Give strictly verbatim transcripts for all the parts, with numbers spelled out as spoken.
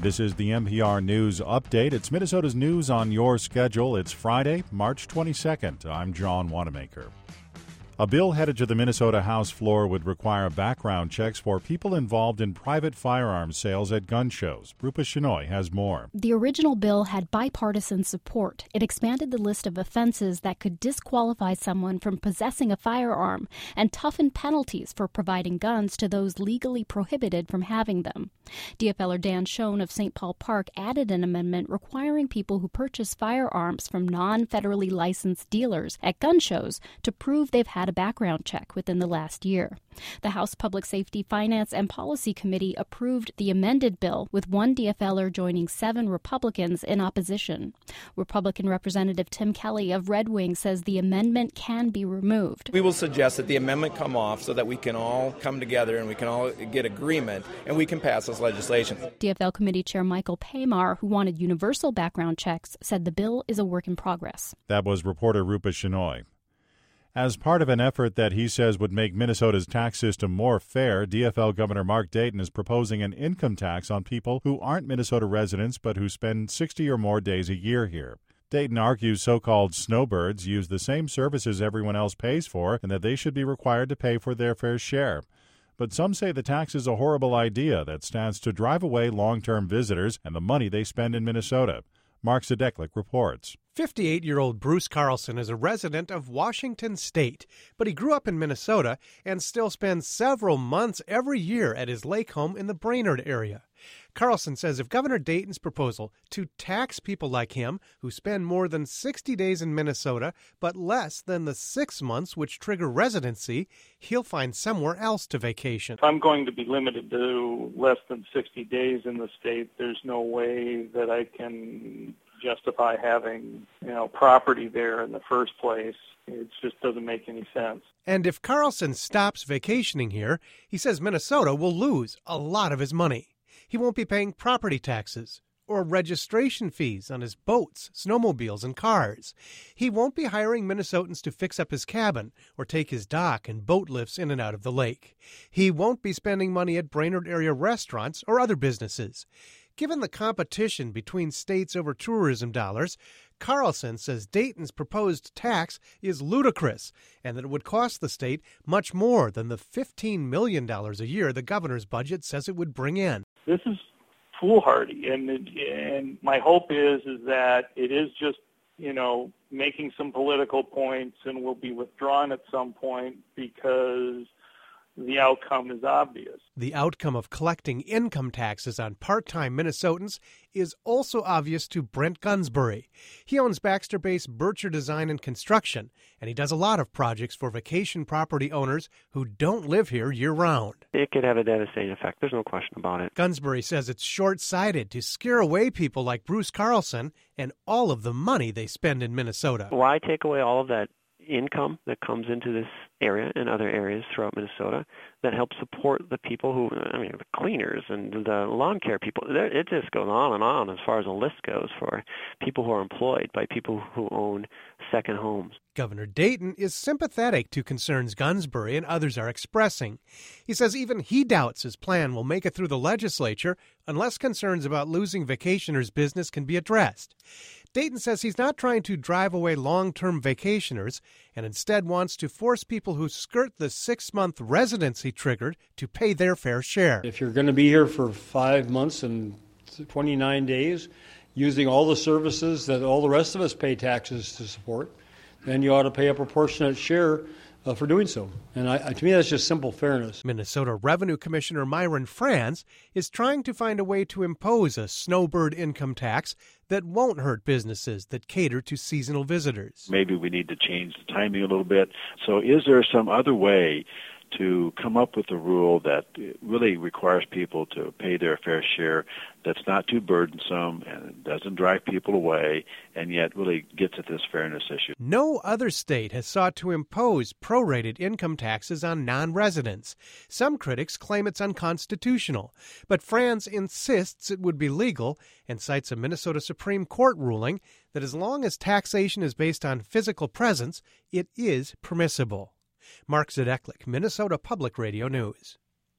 This is the N P R News Update. It's Minnesota's news on your schedule. It's Friday, March twenty-second. I'm John Wanamaker. A bill headed to the Minnesota House floor would require background checks for people involved in private firearms sales at gun shows. Rupa Shenoy has more. The original bill had bipartisan support. It expanded the list of offenses that could disqualify someone from possessing a firearm and toughened penalties for providing guns to those legally prohibited from having them. D F L er Dan Schoen of Saint Paul Park added an amendment requiring people who purchase firearms from non-federally licensed dealers at gun shows to prove they've had a background check within the last year. The House Public Safety, Finance, and Policy Committee approved the amended bill, with one D F L er joining seven Republicans in opposition. Republican Representative Tim Kelly of Red Wing says the amendment can be removed. We will suggest that the amendment come off so that we can all come together and we can all get agreement and we can pass this legislation. D F L Committee Chair Michael Paymar, who wanted universal background checks, said the bill is a work in progress. That was reporter Rupa Shenoy. As part of an effort that he says would make Minnesota's tax system more fair, D F L Governor Mark Dayton is proposing an income tax on people who aren't Minnesota residents but who spend sixty or more days a year here. Dayton argues so-called snowbirds use the same services everyone else pays for and that they should be required to pay for their fair share. But some say the tax is a horrible idea that stands to drive away long-term visitors and the money they spend in Minnesota. Mark Zadeklik reports. fifty-eight-year-old Bruce Carlson is a resident of Washington State, but he grew up in Minnesota and still spends several months every year at his lake home in the Brainerd area. Carlson says if Governor Dayton's proposal to tax people like him who spend more than sixty days in Minnesota but less than the six months which trigger residency, he'll find somewhere else to vacation. If I'm going to be limited to less than sixty days in the state, there's no way that I can justify having, you know, property there in the first place. It just doesn't make any sense. And if Carlson stops vacationing here, he says Minnesota will lose a lot of his money. He won't be paying property taxes or registration fees on his boats, snowmobiles, and cars. He won't be hiring Minnesotans to fix up his cabin or take his dock and boat lifts in and out of the lake. He won't be spending money at Brainerd area restaurants or other businesses. Given the competition between states over tourism dollars, Carlson says Dayton's proposed tax is ludicrous and that it would cost the state much more than the fifteen million dollars a year the governor's budget says it would bring in. This is foolhardy, and it, and my hope is is that it is just, you know, making some political points and will be withdrawn at some point because the outcome is obvious. The outcome of collecting income taxes on part-time Minnesotans is also obvious to Brent Gunsbury. He owns Baxter-based Bircher Design and Construction, and he does a lot of projects for vacation property owners who don't live here year-round. It could have a devastating effect. There's no question about it. Gunsbury says it's short-sighted to scare away people like Bruce Carlson and all of the money they spend in Minnesota. Why take away all of that income that comes into this area and other areas throughout Minnesota that help support the people who, I mean, the cleaners and the lawn care people. It just goes on and on as far as the list goes for people who are employed by people who own second homes. Governor Dayton is sympathetic to concerns Gunsbury and others are expressing. He says even he doubts his plan will make it through the legislature unless concerns about losing vacationers' business can be addressed. Dayton says he's not trying to drive away long-term vacationers and instead wants to force people who skirt the six-month residency triggered to pay their fair share. If you're going to be here for five months and twenty-nine days, using all the services that all the rest of us pay taxes to support, then you ought to pay a proportionate share Uh, for doing so. And I, to me, that's just simple fairness. Minnesota Revenue Commissioner Myron Franz is trying to find a way to impose a snowbird income tax that won't hurt businesses that cater to seasonal visitors. Maybe we need to change the timing a little bit. So is there some other way to come up with a rule that really requires people to pay their fair share, that's not too burdensome and doesn't drive people away, and yet really gets at this fairness issue? No other state has sought to impose prorated income taxes on non-residents. Some critics claim it's unconstitutional, but Franz insists it would be legal and cites a Minnesota Supreme Court ruling that as long as taxation is based on physical presence, it is permissible. Mark Zadeklik, Minnesota Public Radio News.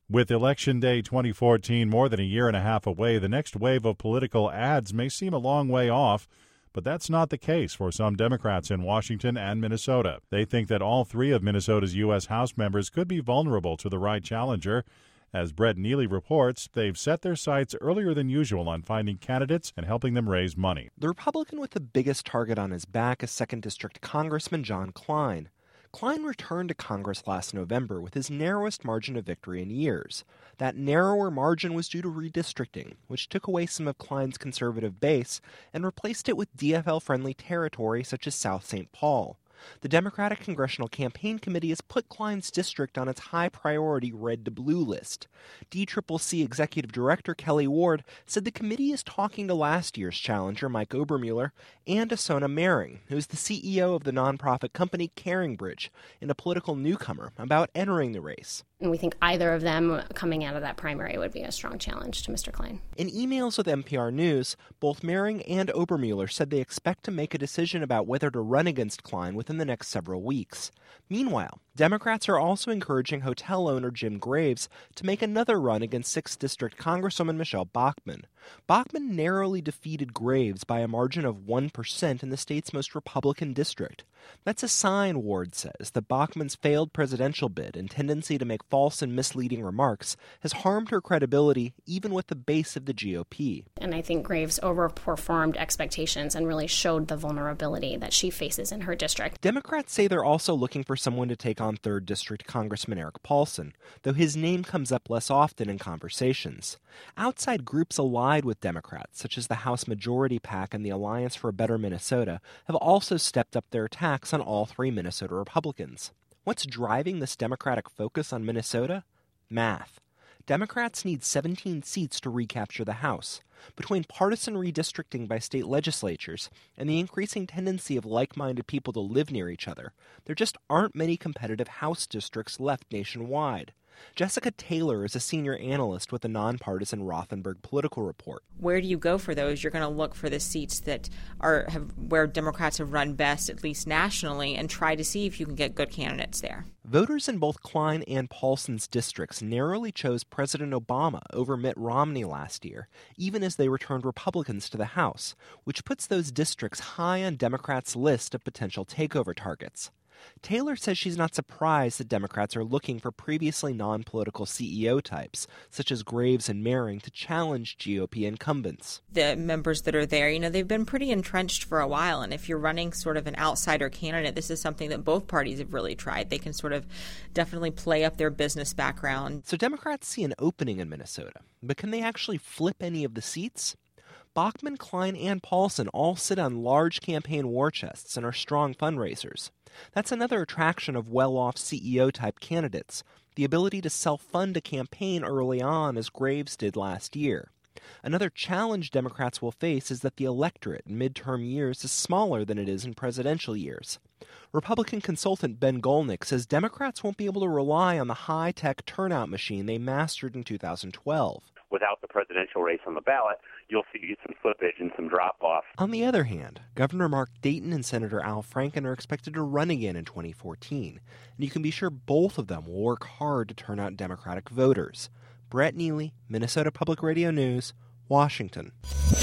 With Election Day twenty fourteen more than a year and a half away, the next wave of political ads may seem a long way off, but that's not the case for some Democrats in Washington and Minnesota. They think that all three of Minnesota's U S House members could be vulnerable to the right challenger. As Brett Neely reports, they've set their sights earlier than usual on finding candidates and helping them raise money. The Republican with the biggest target on his back is second District Congressman John Klein. Klein returned to Congress last November with his narrowest margin of victory in years. That narrower margin was due to redistricting, which took away some of Klein's conservative base and replaced it with D F L-friendly territory such as South Saint Paul. The Democratic Congressional Campaign Committee has put Klein's district on its high-priority red to blue list. D C C C Executive Director Kelly Ward said the committee is talking to last year's challenger, Mike Obermueller, and Asona Mehring, who is the C E O of the nonprofit company CaringBridge, and a political newcomer, about entering the race. And we think either of them coming out of that primary would be a strong challenge to Mister Klein. In emails with N P R News, both Mehring and Obermueller said they expect to make a decision about whether to run against Klein within the next several weeks. Meanwhile, Democrats are also encouraging hotel owner Jim Graves to make another run against sixth District Congresswoman Michelle Bachmann. Bachmann narrowly defeated Graves by a margin of one percent in the state's most Republican district. That's a sign, Ward says, that Bachmann's failed presidential bid and tendency to make false and misleading remarks has harmed her credibility even with the base of the G O P. And I think Graves overperformed expectations and really showed the vulnerability that she faces in her district. Democrats say they're also looking for someone to take on third District Congressman Eric Paulson, though his name comes up less often in conversations. Outside groups allied with Democrats, such as the House Majority PAC and the Alliance for a Better Minnesota, have also stepped up their attacks on all three Minnesota Republicans. What's driving this Democratic focus on Minnesota? Math. Democrats need seventeen seats to recapture the House. Between partisan redistricting by state legislatures and the increasing tendency of like-minded people to live near each other, there just aren't many competitive House districts left nationwide. Jessica Taylor is a senior analyst with the nonpartisan Rothenberg Political Report. Where do you go for those? You're going to look for the seats that are have, where Democrats have run best, at least nationally, and try to see if you can get good candidates there. Voters in both Klein and Paulson's districts narrowly chose President Obama over Mitt Romney last year, even as they returned Republicans to the House, which puts those districts high on Democrats' list of potential takeover targets. Taylor says she's not surprised that Democrats are looking for previously non-political C E O types, such as Graves and Mehring, to challenge G O P incumbents. The members that are there, you know, they've been pretty entrenched for a while, and if you're running sort of an outsider candidate, this is something that both parties have really tried. They can sort of definitely play up their business background. So Democrats see an opening in Minnesota, but can they actually flip any of the seats? Bachmann, Klein, and Paulson all sit on large campaign war chests and are strong fundraisers. That's another attraction of well-off C E O-type candidates, the ability to self-fund a campaign early on as Graves did last year. Another challenge Democrats will face is that the electorate in midterm years is smaller than it is in presidential years. Republican consultant Ben Golnick says Democrats won't be able to rely on the high-tech turnout machine they mastered in two thousand twelve. Without the presidential race on the ballot, you'll see some slippage and some drop-off. On the other hand, Governor Mark Dayton and Senator Al Franken are expected to run again in twenty fourteen, and you can be sure both of them will work hard to turn out Democratic voters. Brett Neely, Minnesota Public Radio News, Washington.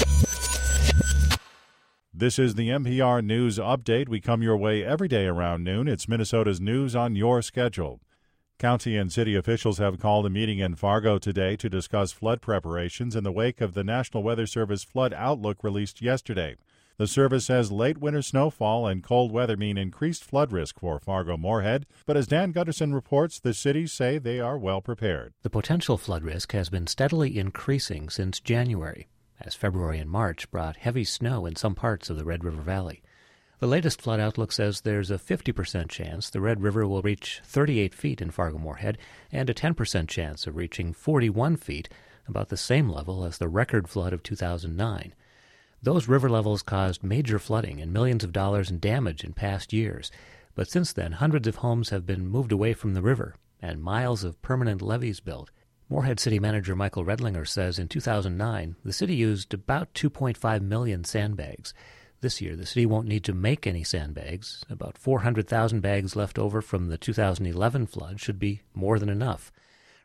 This is the N P R News Update. We come your way every day around noon. It's Minnesota's news on your schedule. County and city officials have called a meeting in Fargo today to discuss flood preparations in the wake of the National Weather Service flood outlook released yesterday. The service says late winter snowfall and cold weather mean increased flood risk for Fargo-Moorhead, but as Dan Gutterson reports, the cities say they are well prepared. The potential flood risk has been steadily increasing since January, as February and March brought heavy snow in some parts of the Red River Valley. The latest flood outlook says there's a fifty percent chance the Red River will reach thirty-eight feet in Fargo-Moorhead and a ten percent chance of reaching forty-one feet, about the same level as the record flood of two thousand nine. Those river levels caused major flooding and millions of dollars in damage in past years, but since then hundreds of homes have been moved away from the river and miles of permanent levees built. Moorhead City Manager Michael Redlinger says in two thousand nine the city used about two point five million sandbags. This year, the city won't need to make any sandbags. About four hundred thousand bags left over from the two thousand eleven flood should be more than enough.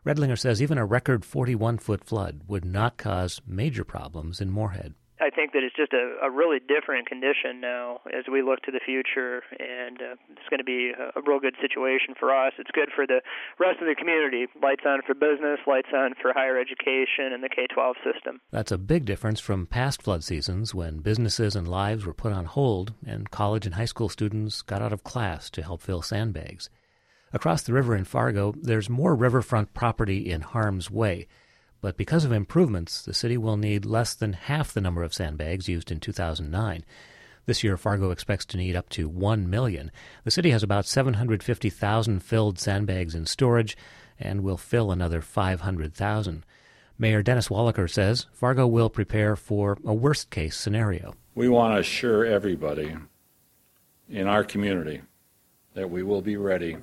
Redlinger says even a record forty-one foot flood would not cause major problems in Moorhead. I think that it's just a, a really different condition now as we look to the future, and uh, it's going to be a, a real good situation for us. It's good for the rest of the community. Lights on for business, lights on for higher education and the K twelve system. That's a big difference from past flood seasons when businesses and lives were put on hold and college and high school students got out of class to help fill sandbags. Across the river in Fargo, there's more riverfront property in harm's way. But because of improvements, the city will need less than half the number of sandbags used in two thousand nine. This year, Fargo expects to need up to one million. The city has about seven hundred fifty thousand filled sandbags in storage and will fill another five hundred thousand. Mayor Dennis Wallaker says Fargo will prepare for a worst-case scenario. We want to assure everybody in our community that we will be ready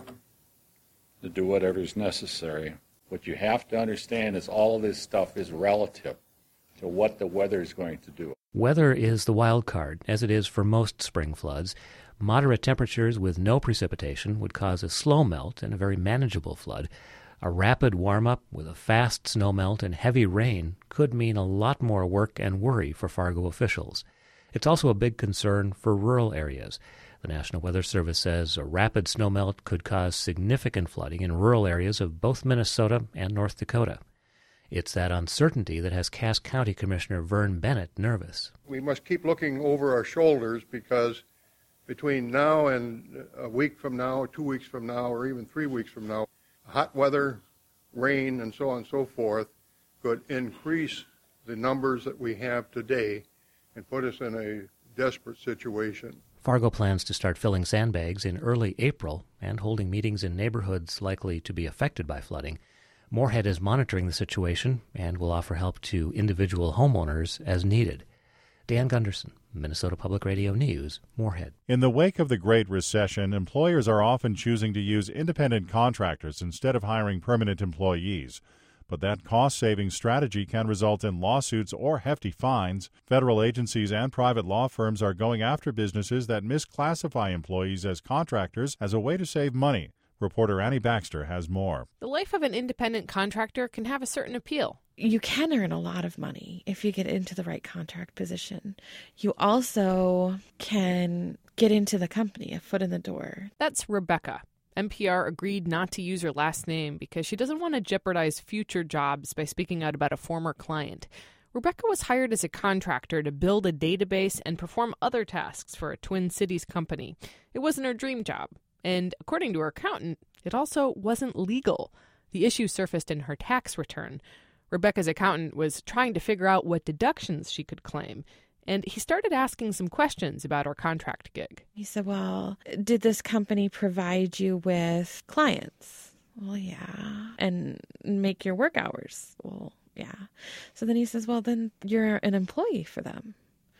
to do whatever is necessary. What you have to understand is all of this stuff is relative to what the weather is going to do. Weather is the wild card, as it is for most spring floods. Moderate temperatures with no precipitation would cause a slow melt and a very manageable flood. A rapid warm-up with a fast snowmelt and heavy rain could mean a lot more work and worry for Fargo officials. It's also a big concern for rural areas. The National Weather Service says a rapid snowmelt could cause significant flooding in rural areas of both Minnesota and North Dakota. It's that uncertainty that has Cass County Commissioner Vern Bennett nervous. We must keep looking over our shoulders because between now and a week from now, two weeks from now, or even three weeks from now, hot weather, rain, and so on and so forth could increase the numbers that we have today and put us in a desperate situation. Fargo plans to start filling sandbags in early April and holding meetings in neighborhoods likely to be affected by flooding. Moorhead is monitoring the situation and will offer help to individual homeowners as needed. Dan Gunderson, Minnesota Public Radio News, Moorhead. In the wake of the Great Recession, employers are often choosing to use independent contractors instead of hiring permanent employees. But that cost-saving strategy can result in lawsuits or hefty fines. Federal agencies and private law firms are going after businesses that misclassify employees as contractors as a way to save money. Reporter Annie Baxter has more. The life of an independent contractor can have a certain appeal. You can earn a lot of money if you get into the right contract position. You also can get into the company, a foot in the door. That's Rebecca. N P R agreed not to use her last name because she doesn't want to jeopardize future jobs by speaking out about a former client. Rebecca was hired as a contractor to build a database and perform other tasks for a Twin Cities company. It wasn't her dream job. And according to her accountant, it also wasn't legal. The issue surfaced in her tax return. Rebecca's accountant was trying to figure out what deductions she could claim. And he started asking some questions about her contract gig. He said, well, did this company provide you with clients? Well, yeah. And make your work hours? Well, yeah. So then he says, well, then you're an employee for them.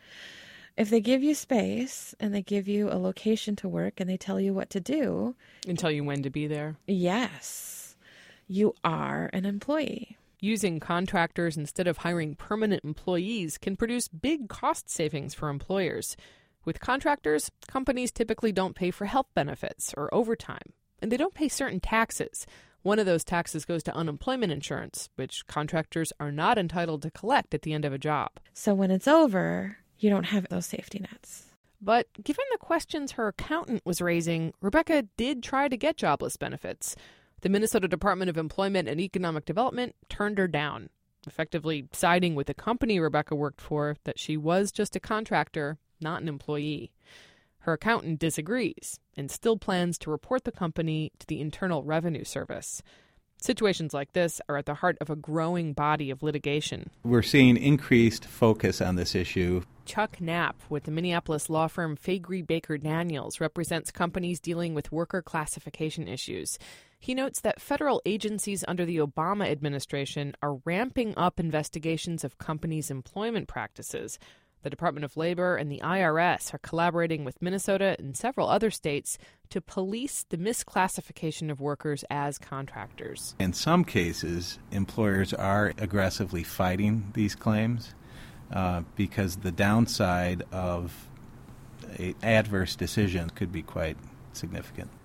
If they give you space and they give you a location to work and they tell you what to do. And tell you when to be there. Yes. You are an employee. Using contractors instead of hiring permanent employees can produce big cost savings for employers. With contractors, companies typically don't pay for health benefits or overtime, and they don't pay certain taxes. One of those taxes goes to unemployment insurance, which contractors are not entitled to collect at the end of a job. So when it's over, you don't have those safety nets. But given the questions her accountant was raising, Rebecca did try to get jobless benefits. The Minnesota Department of Employment and Economic Development turned her down, effectively siding with the company Rebecca worked for that she was just a contractor, not an employee. Her accountant disagrees and still plans to report the company to the Internal Revenue Service. Situations like this are at the heart of a growing body of litigation. We're seeing increased focus on this issue. Chuck Knapp with the Minneapolis law firm Faegre Baker Daniels represents companies dealing with worker classification issues. He notes that federal agencies under the Obama administration are ramping up investigations of companies' employment practices. The Department of Labor and the I R S are collaborating with Minnesota and several other states to police the misclassification of workers as contractors. In some cases, employers are aggressively fighting these claims uh, because the downside of an adverse decision could be quite significant.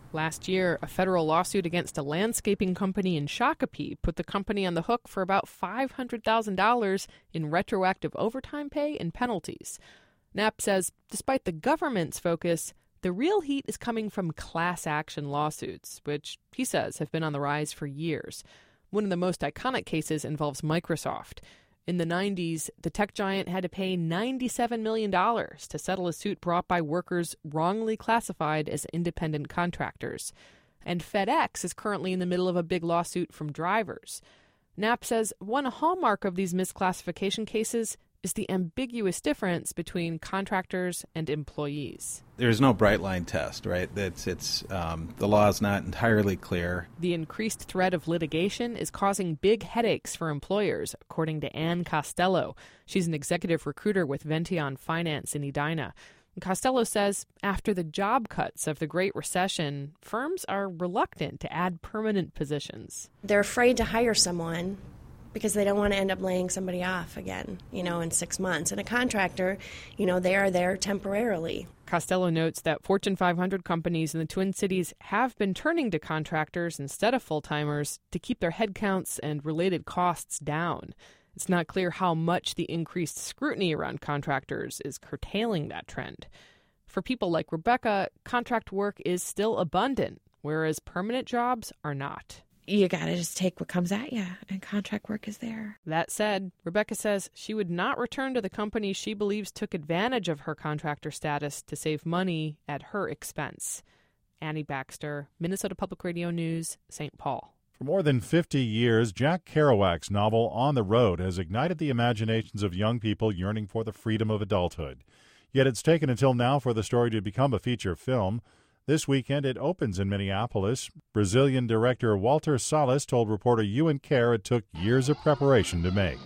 Last year, a federal lawsuit against a landscaping company in Shakopee put the company on the hook for about five hundred thousand dollars in retroactive overtime pay and penalties. Knapp says despite the government's focus, the real heat is coming from class action lawsuits, which he says have been on the rise for years. One of the most iconic cases involves Microsoft. In the nineties, the tech giant had to pay ninety-seven million dollars to settle a suit brought by workers wrongly classified as independent contractors. And FedEx is currently in the middle of a big lawsuit from drivers. Knapp says one hallmark of these misclassification cases is the ambiguous difference between contractors and employees. There's no bright line test, right? It's, it's um, the law is not entirely clear. The increased threat of litigation is causing big headaches for employers, according to Ann Costello. She's an executive recruiter with Vention Finance in Edina. Costello says after the job cuts of the Great Recession, firms are reluctant to add permanent positions. They're afraid to hire someone because they don't want to end up laying somebody off again, you know, in six months. And a contractor, you know, they are there temporarily. Costello notes that Fortune five hundred companies in the Twin Cities have been turning to contractors instead of full-timers to keep their headcounts and related costs down. It's not clear how much the increased scrutiny around contractors is curtailing that trend. For people like Rebecca, contract work is still abundant, whereas permanent jobs are not. You got to just take what comes at you, and contract work is there. That said, Rebecca says she would not return to the company she believes took advantage of her contractor status to save money at her expense. Annie Baxter, Minnesota Public Radio News, Saint Paul. For more than fifty years, Jack Kerouac's novel On the Road has ignited the imaginations of young people yearning for the freedom of adulthood. Yet it's taken until now for the story to become a feature film. This weekend, it opens in Minneapolis. Brazilian director Walter Salles told reporter Ewan Kerr it took years of preparation to make.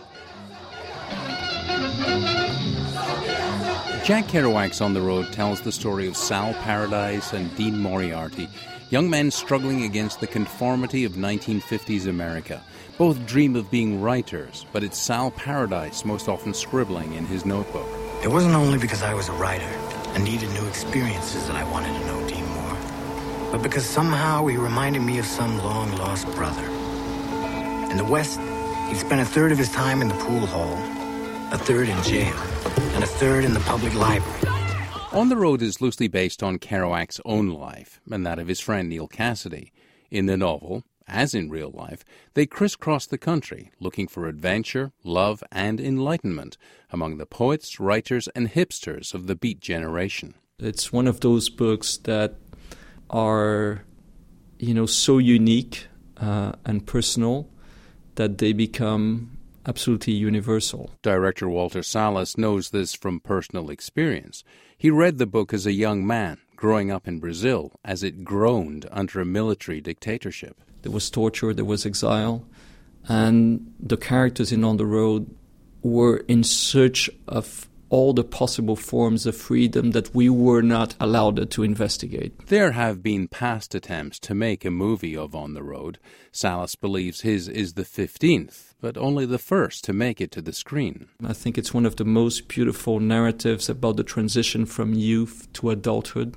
Jack Kerouac's On the Road tells the story of Sal Paradise and Dean Moriarty, young men struggling against the conformity of nineteen fifties America. Both dream of being writers, but it's Sal Paradise most often scribbling in his notebook. It wasn't only because I was a writer and needed new experiences that I wanted to know Dean more, but because somehow he reminded me of some long-lost brother. In the West, he'd spent a third of his time in the pool hall, a third in jail, and a third in the public library. On the Road is loosely based on Kerouac's own life and that of his friend Neal Cassady. In the novel, as in real life, they crisscross the country looking for adventure, love, and enlightenment among the poets, writers, and hipsters of the Beat generation. It's one of those books that are, you know, so unique uh, and personal that they become absolutely universal. Director Walter Salles knows this from personal experience. He read the book as a young man, growing up in Brazil, as it groaned under a military dictatorship. There was torture, there was exile, and the characters in On the Road were in search of all the possible forms of freedom that we were not allowed to investigate. There have been past attempts to make a movie of On the Road. Salles believes his is the fifteenth, but only the first to make it to the screen. I think it's one of the most beautiful narratives about the transition from youth to adulthood,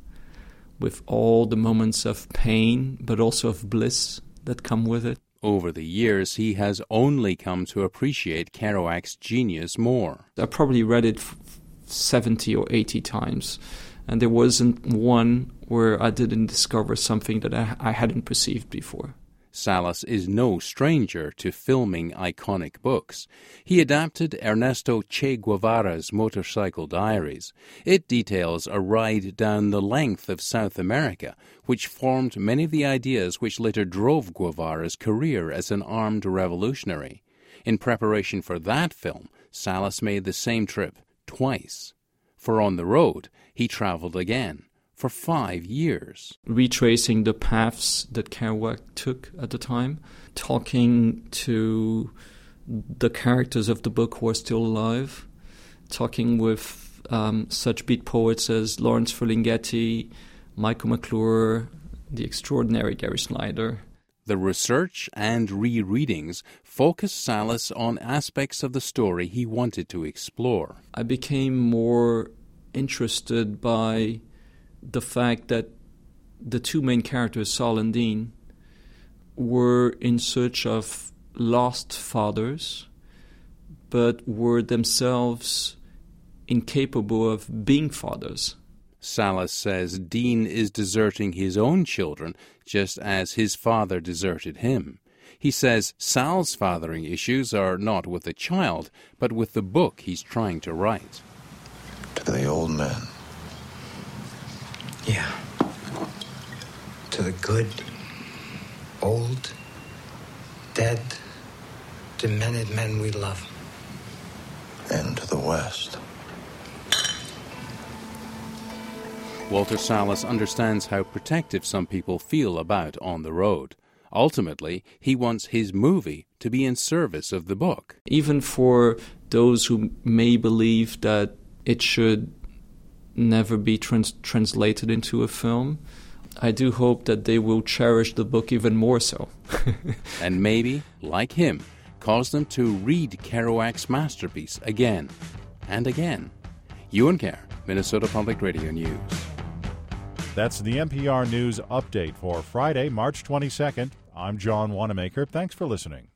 with all the moments of pain, but also of bliss that come with it. Over the years, he has only come to appreciate Kerouac's genius more. I probably read it seventy or eighty times, and there wasn't one where I didn't discover something that I, I hadn't perceived before. Salles is no stranger to filming iconic books. He adapted Ernesto Che Guevara's Motorcycle Diaries. It details a ride down the length of South America, which formed many of the ideas which later drove Guevara's career as an armed revolutionary. In preparation for that film, Salles made the same trip twice. For On the Road, he traveled again. For five years. Retracing the paths that Kerouac took at the time, talking to the characters of the book who are still alive, talking with um, such beat poets as Lawrence Ferlinghetti, Michael McClure, the extraordinary Gary Snyder. The research and rereadings focused Salles on aspects of the story he wanted to explore. I became more interested by the fact that the two main characters, Saul and Dean, were in search of lost fathers, but were themselves incapable of being fathers. Salas says Dean is deserting his own children just as his father deserted him. He says Sal's fathering issues are not with the child, but with the book he's trying to write. To the old man. Yeah. To the good, old, dead, demented men we love. And to the West. Walter Salas understands how protective some people feel about On the Road. Ultimately, he wants his movie to be in service of the book. Even for those who may believe that it should never be trans- translated into a film, I do hope that they will cherish the book even more so. And maybe, like him, cause them to read Kerouac's masterpiece again and again. Ewan Kerr, Minnesota Public Radio News. That's the N P R News Update for Friday, March twenty-second. I'm John Wanamaker. Thanks for listening.